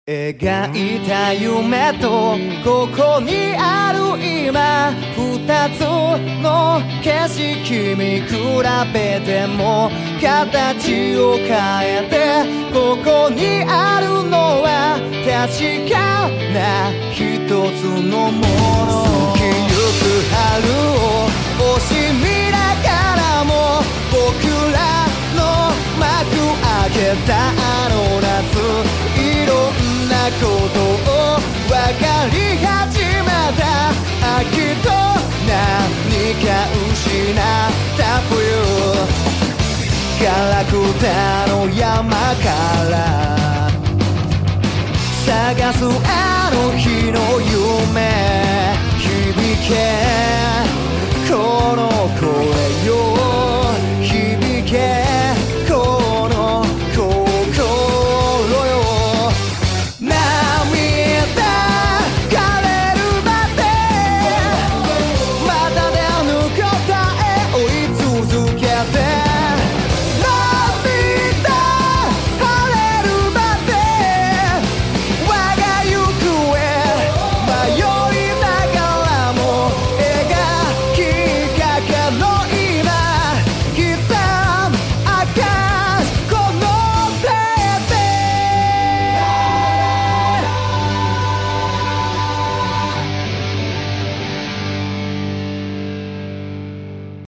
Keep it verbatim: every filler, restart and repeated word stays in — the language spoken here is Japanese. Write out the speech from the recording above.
描いた夢とここにある今二つの景色見比べても形を変えてここにあるのは確かな一つのもの過ぎゆく春を惜しみながらも僕らの幕開けたあの夏いろんなことを分かり始めた秋と何か失った冬ガラクタの山から探す